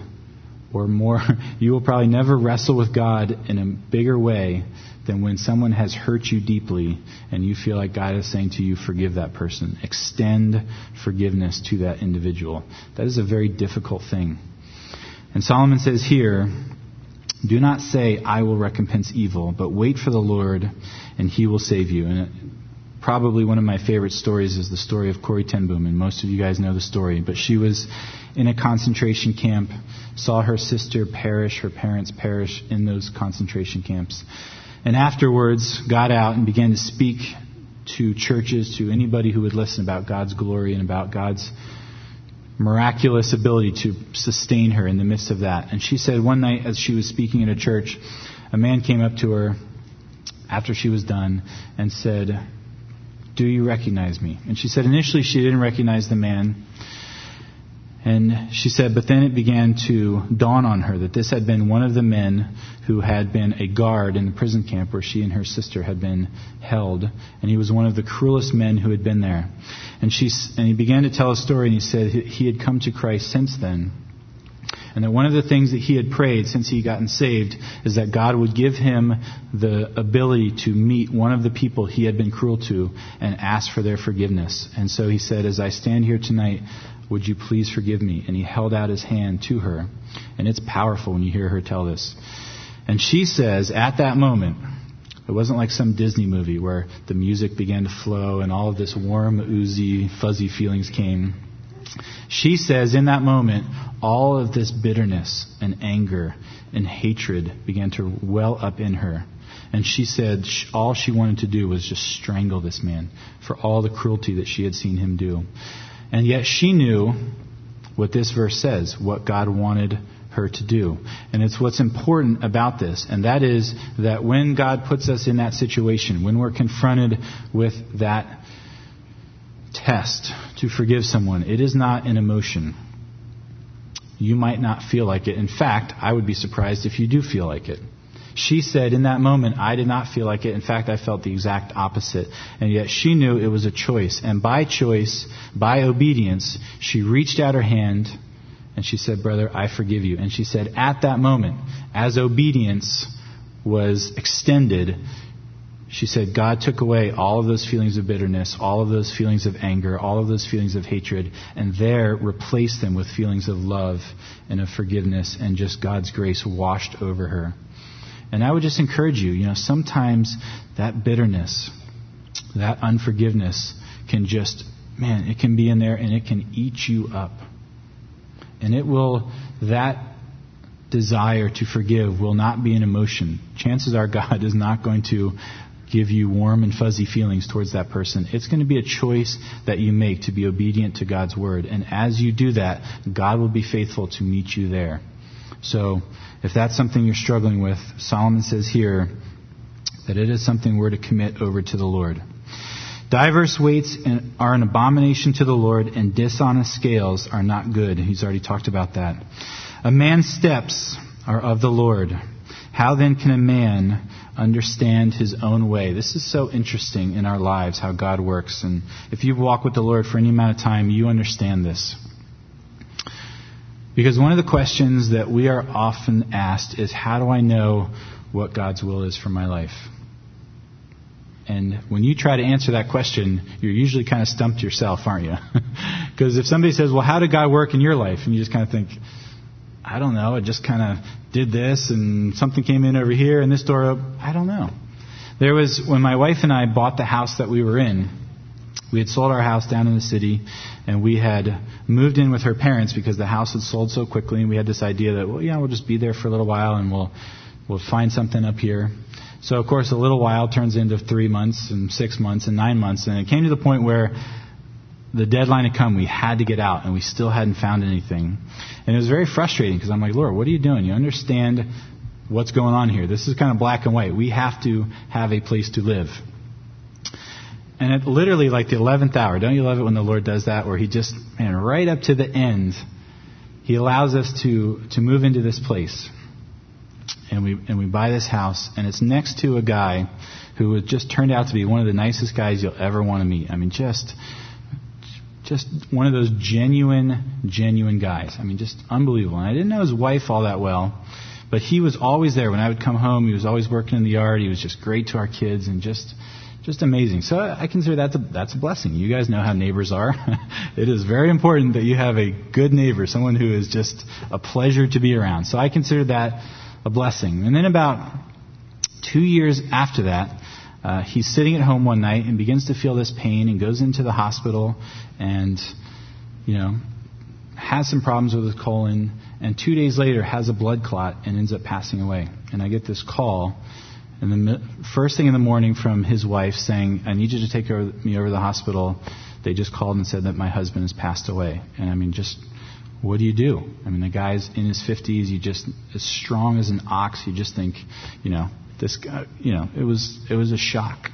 you will probably never wrestle with God in a bigger way than when someone has hurt you deeply and you feel like God is saying to you, forgive that person. Extend forgiveness to that individual. That is a very difficult thing. And Solomon says here, do not say, I will recompense evil, but wait for the Lord and He will save you. And probably one of my favorite stories is the story of Corrie ten Boom, and most of you guys know the story. But she was in a concentration camp, saw her sister perish, her parents perish in those concentration camps. And afterwards got out and began to speak to churches, to anybody who would listen, about God's glory and about God's miraculous ability to sustain her in the midst of that. And she said one night as she was speaking at a church, a man came up to her after she was done and said, do you recognize me? And she said initially she didn't recognize the man. And she said, but then it began to dawn on her that this had been one of the men who had been a guard in the prison camp where she and her sister had been held. And he was one of the cruelest men who had been there. And he began to tell a story, and he said he had come to Christ since then. And that one of the things that he had prayed since he gotten saved is that God would give him the ability to meet one of the people he had been cruel to and ask for their forgiveness. And so he said, as I stand here tonight, would you please forgive me? And he held out his hand to her. And it's powerful when you hear her tell this. And she says, at that moment, it wasn't like some Disney movie where the music began to flow and all of this warm, oozy, fuzzy feelings came. She says, in that moment, all of this bitterness and anger and hatred began to well up in her. And she said all she wanted to do was just strangle this man for all the cruelty that she had seen him do. And yet she knew what this verse says, what God wanted her to do. And it's what's important about this, and that is that when God puts us in that situation, when we're confronted with that test to forgive someone, it is not an emotion. You might not feel like it. In fact, I would be surprised if you do feel like it. She said, in that moment, I did not feel like it. In fact, I felt the exact opposite. And yet she knew it was a choice. And by choice, by obedience, she reached out her hand and she said, brother, I forgive you. And she said, at that moment, as obedience was extended, she said, God took away all of those feelings of bitterness, all of those feelings of anger, all of those feelings of hatred, and there replaced them with feelings of love and of forgiveness, and just God's grace washed over her. And I would just encourage you, sometimes that bitterness, that unforgiveness can just, it can be in there and it can eat you up. And that desire to forgive will not be an emotion. Chances are God is not going to give you warm and fuzzy feelings towards that person. It's going to be a choice that you make to be obedient to God's word. And as you do that, God will be faithful to meet you there. So if that's something you're struggling with, Solomon says here that it is something we're to commit over to the Lord. Diverse weights are an abomination to the Lord, and dishonest scales are not good. He's already talked about that. A man's steps are of the Lord. How then can a man understand his own way? This is so interesting in our lives, how God works. And if you've walked with the Lord for any amount of time, you understand this. Because one of the questions that we are often asked is, how do I know what God's will is for my life? And when you try to answer that question, you're usually kind of stumped yourself, aren't you? Because if somebody says, well, how did God work in your life? And you just kind of think, I don't know, I just kind of did this and something came in over here and this door opened. I don't know. There was, when my wife and I bought the house that we were in, we had sold our house down in the city and we had moved in with her parents because the house had sold so quickly, and we had this idea that, we'll just be there for a little while and we'll find something up here. So, of course, a little while turns into 3 months and 6 months and 9 months. And it came to the point where the deadline had come. We had to get out, and we still hadn't found anything. And it was very frustrating because I'm like, Lord, what are you doing? You understand what's going on here. This is kind of black and white. We have to have a place to live. And at literally like the 11th hour, don't you love it when the Lord does that, where he just, right up to the end, he allows us to move into this place. And we buy this house, and it's next to a guy who has just turned out to be one of the nicest guys you'll ever want to meet. Just one of those genuine guys. Just unbelievable. And I didn't know his wife all that well, but he was always there. When I would come home, he was always working in the yard. He was just great to our kids and just amazing. So I consider that's a blessing. You guys know how neighbors are. It is very important that you have a good neighbor, someone who is just a pleasure to be around. So I consider that a blessing. And then about 2 years after that, he's sitting at home one night and begins to feel this pain and goes into the hospital and, has some problems with his colon, and 2 days later has a blood clot and ends up passing away. And I get this call, and the first thing in the morning from his wife saying, I need you to take me over to the hospital. They just called and said that my husband has passed away. And what do you do? The guy's in his 50s. You just, as strong as an ox, you just think, this guy, it was a shock.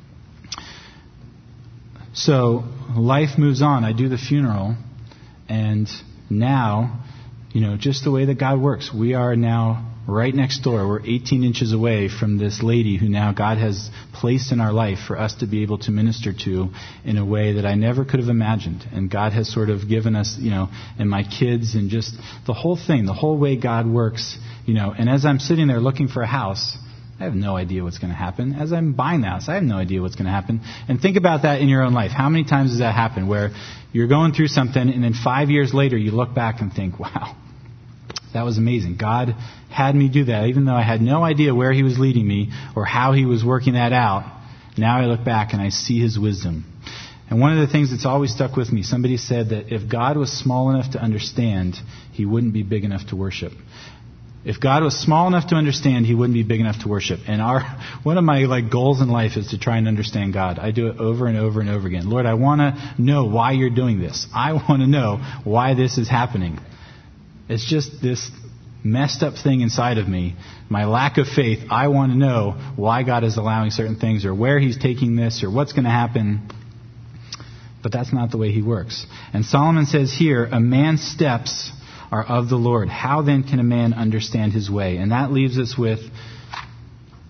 So life moves on. I do the funeral, and now, just the way that God works, we are now right next door. We're 18 inches away from this lady who now God has placed in our life for us to be able to minister to in a way that I never could have imagined. And God has sort of given us, and my kids, and just the whole thing, the whole way God works, And as I'm sitting there looking for a house, I have no idea what's going to happen. As I'm buying the house, I have no idea what's going to happen. And think about that in your own life. How many times does that happen where you're going through something and then 5 years later you look back and think, wow, that was amazing. God had me do that, even though I had no idea where he was leading me or how he was working that out. Now I look back and I see his wisdom. And one of the things that's always stuck with me, somebody said that if God was small enough to understand, he wouldn't be big enough to worship. If God was small enough to understand, he wouldn't be big enough to worship. And one of my goals in life is to try and understand God. I do it over and over and over again. Lord, I want to know why you're doing this. I want to know why this is happening. It's just this messed up thing inside of me, my lack of faith. I want to know why God is allowing certain things, or where he's taking this, or what's going to happen. But that's not the way he works. And Solomon says here, a man's steps are of the Lord. How then can a man understand his way? And that leaves us with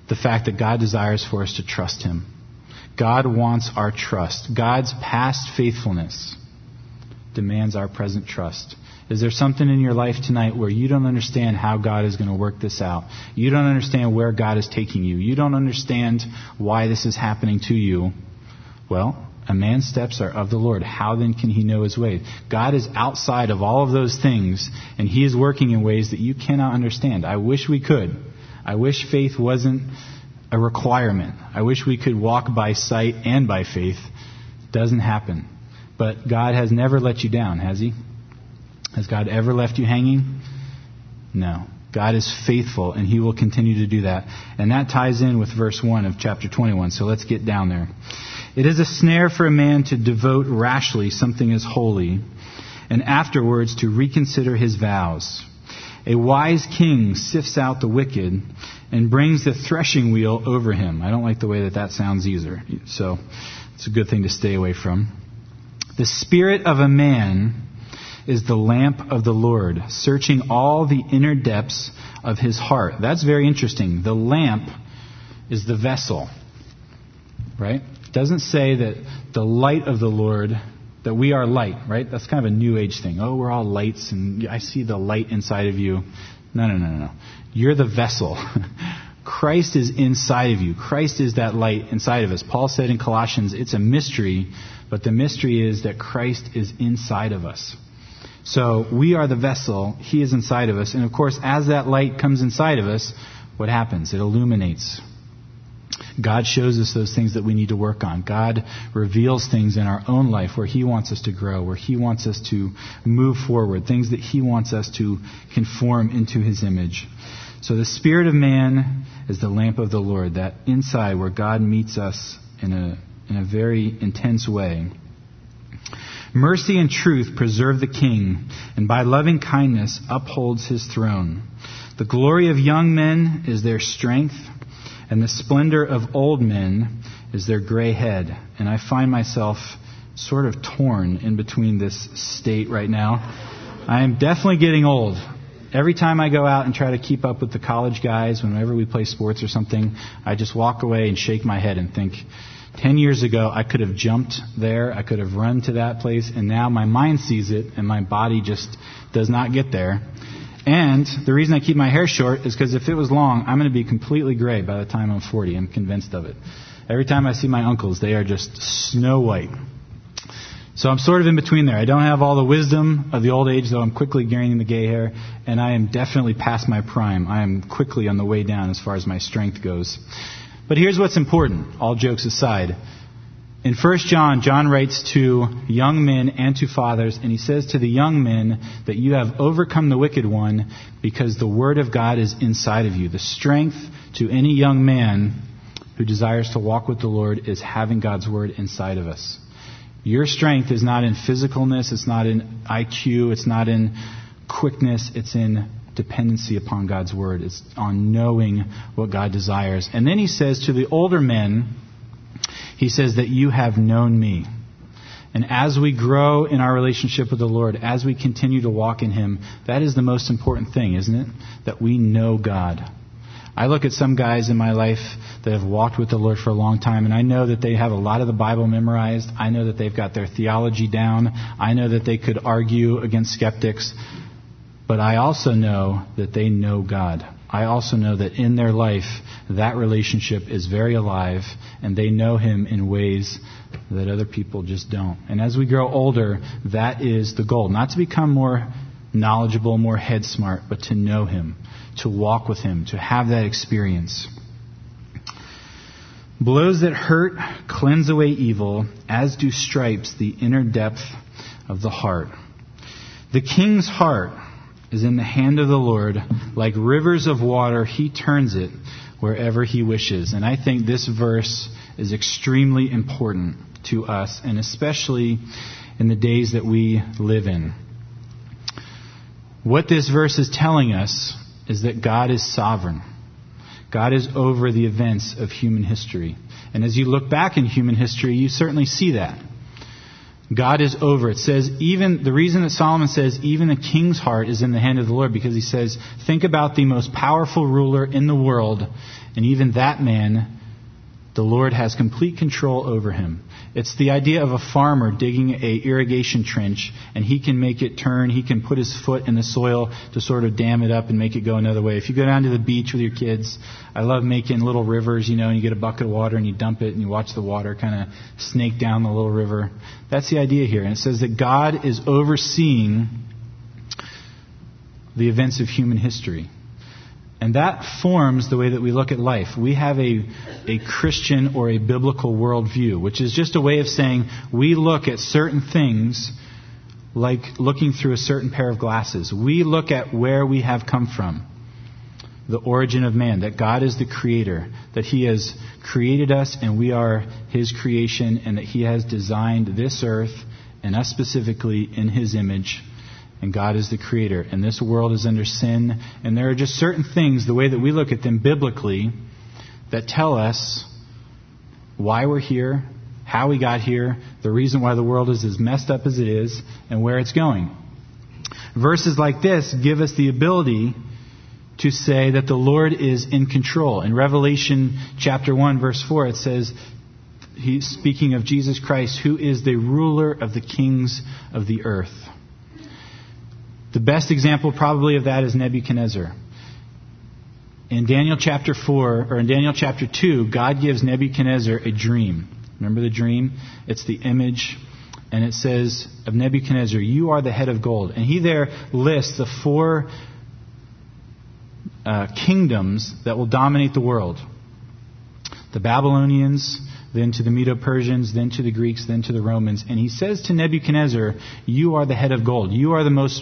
the fact that God desires for us to trust Him. God wants our trust. God's past faithfulness demands our present trust. Is there something in your life tonight where you don't understand how God is going to work this out? You don't understand where God is taking you. You don't understand why this is happening to you. Well, a man's steps are of the Lord. How then can he know his way? God is outside of all of those things, and He is working in ways that you cannot understand. I wish we could. I wish faith wasn't a requirement. I wish we could walk by sight and by faith. It doesn't happen. But God has never let you down, has He? Has God ever left you hanging? No. God is faithful, and He will continue to do that. And that ties in with verse 1 of chapter 21. So let's get down there. It is a snare for a man to devote rashly something as holy, and afterwards to reconsider his vows. A wise king sifts out the wicked and brings the threshing wheel over him. I don't like the way that sounds either. So it's a good thing to stay away from. The spirit of a man is the lamp of the Lord, searching all the inner depths of his heart. That's very interesting. The lamp is the vessel, right? It doesn't say that the light of the Lord, that we are light, right? That's kind of a New Age thing. Oh, we're all lights, and I see the light inside of you. No. You're the vessel. Christ is inside of you. Christ is that light inside of us. Paul said in Colossians, it's a mystery, but the mystery is that Christ is inside of us. So we are the vessel. He is inside of us. And of course, as that light comes inside of us, what happens? It illuminates. God shows us those things that we need to work on. God reveals things in our own life where He wants us to grow, where He wants us to move forward, things that He wants us to conform into His image. So the spirit of man is the lamp of the Lord, that inside where God meets us in a very intense way. Mercy and truth preserve the king, and by loving kindness upholds his throne. The glory of young men is their strength, and the splendor of old men is their gray head. And I find myself sort of torn in between this state right now. I am definitely getting old. Every time I go out and try to keep up with the college guys, whenever we play sports or something, I just walk away and shake my head and think, 10 years ago, I could have jumped there, I could have run to that place, and now my mind sees it, and my body just does not get there. And the reason I keep my hair short is because if it was long, I'm going to be completely gray by the time I'm 40. I'm convinced of it. Every time I see my uncles, they are just snow white. So I'm sort of in between there. I don't have all the wisdom of the old age, though I'm quickly gaining the gray hair, and I am definitely past my prime. I am quickly on the way down as far as my strength goes. But here's what's important, all jokes aside. In 1 John, John writes to young men and to fathers, and he says to the young men that you have overcome the wicked one because the Word of God is inside of you. The strength to any young man who desires to walk with the Lord is having God's Word inside of us. Your strength is not in physicalness, it's not in IQ, it's not in quickness, it's in dependency upon God's Word. It's on knowing what God desires. And then he says to the older men, he says that you have known me. And as we grow in our relationship with the Lord, as we continue to walk in Him, that is the most important thing, isn't it? That we know God. I look at some guys in my life that have walked with the Lord for a long time, and I know that they have a lot of the Bible memorized. I know that they've got their theology down. I know that they could argue against skeptics. But I also know that they know God. I also know that in their life, that relationship is very alive, and they know Him in ways that other people just don't. And as we grow older, that is the goal. Not to become more knowledgeable, more head smart, but to know Him, to walk with Him, to have that experience. Blows that hurt cleanse away evil, as do stripes the inner depth of the heart. The king's heart is in the hand of the Lord. Like rivers of water, He turns it wherever He wishes. And I think this verse is extremely important to us, and especially in the days that we live in. What this verse is telling us is that God is sovereign. God is over the events of human history. And as you look back in human history, you certainly see that. God is over. It says, even the reason that Solomon says even the king's heart is in the hand of the Lord, because he says, think about the most powerful ruler in the world, and even that man, the Lord has complete control over him. It's the idea of a farmer digging a irrigation trench, and he can make it turn. He can put his foot in the soil to sort of dam it up and make it go another way. If you go down to the beach with your kids, I love making little rivers, and you get a bucket of water and you dump it and you watch the water kind of snake down the little river. That's the idea here. And it says that God is overseeing the events of human history. And that forms the way that we look at life. We have a Christian or a biblical worldview, which is just a way of saying we look at certain things like looking through a certain pair of glasses. We look at where we have come from, the origin of man, that God is the creator, that He has created us and we are His creation, and that He has designed this earth and us specifically in His image. And God is the creator. And this world is under sin. And there are just certain things, the way that we look at them biblically, that tell us why we're here, how we got here, the reason why the world is as messed up as it is, and where it's going. Verses like this give us the ability to say that the Lord is in control. In Revelation chapter 1, verse 4, it says, He's speaking of Jesus Christ, who is the ruler of the kings of the earth. The best example probably of that is Nebuchadnezzar. In Daniel chapter 4, or in Daniel chapter 2, God gives Nebuchadnezzar a dream. Remember the dream? It's the image, and it says of Nebuchadnezzar, you are the head of gold. And he there lists the 4 kingdoms that will dominate the world. The Babylonians, then to the Medo-Persians, then to the Greeks, then to the Romans. And he says to Nebuchadnezzar, you are the head of gold. You are the most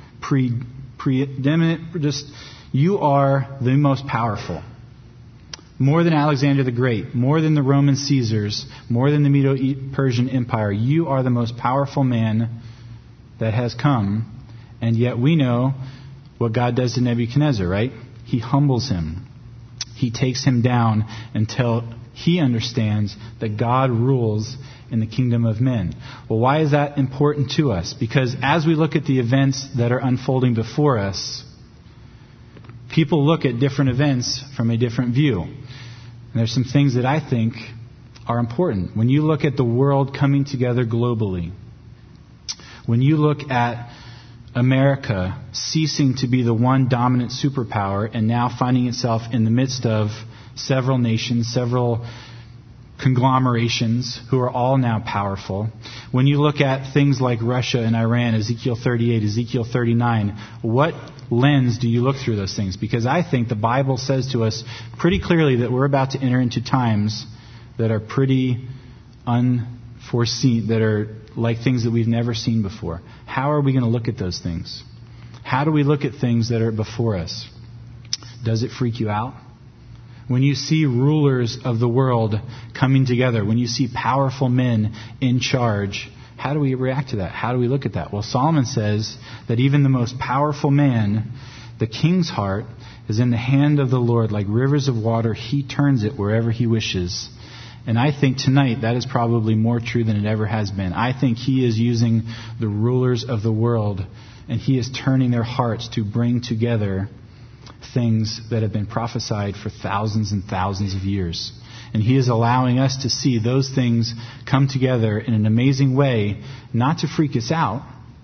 preeminent, you are the most powerful. More than Alexander the Great, more than the Roman Caesars, more than the Medo-Persian Empire. You are the most powerful man that has come. And yet we know what God does to Nebuchadnezzar, right? He humbles him. He takes him down until he understands that God rules in the kingdom of men. Well, why is that important to us? Because as we look at the events that are unfolding before us, people look at different events from a different view. And there's some things that I think are important. When you look at the world coming together globally, when you look at America ceasing to be the one dominant superpower and now finding itself in the midst of several nations, several conglomerations who are all now powerful. When you look at things like Russia and Iran, Ezekiel 38, Ezekiel 39, what lens do you look through those things? Because I think the Bible says to us pretty clearly that we're about to enter into times that are pretty unforeseen, that are like things that we've never seen before. How are we going to look at those things? How do we look at things that are before us? Does it freak you out? When you see rulers of the world coming together, when you see powerful men in charge, how do we react to that? How do we look at that? Well, Solomon says that even the most powerful man, the king's heart, is in the hand of the Lord. Like rivers of water, He turns it wherever He wishes. And I think tonight that is probably more true than it ever has been. I think He is using the rulers of the world, and He is turning their hearts to bring together things that have been prophesied for thousands and thousands of years. And He is allowing us to see those things come together in an amazing way, not to freak us out,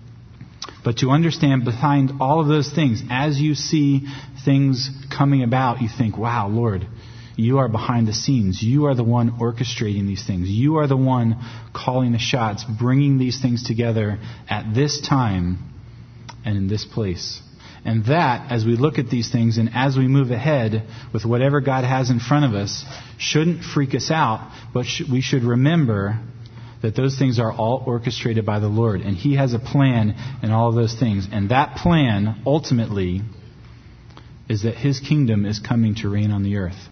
but to understand behind all of those things, as you see things coming about, you think, wow, Lord, You are behind the scenes. You are the one orchestrating these things. You are the one calling the shots, bringing these things together at this time and in this place. And that, as we look at these things and as we move ahead with whatever God has in front of us, shouldn't freak us out, but we should remember that those things are all orchestrated by the Lord. And He has a plan in all of those things. And that plan, ultimately, is that His kingdom is coming to reign on the earth.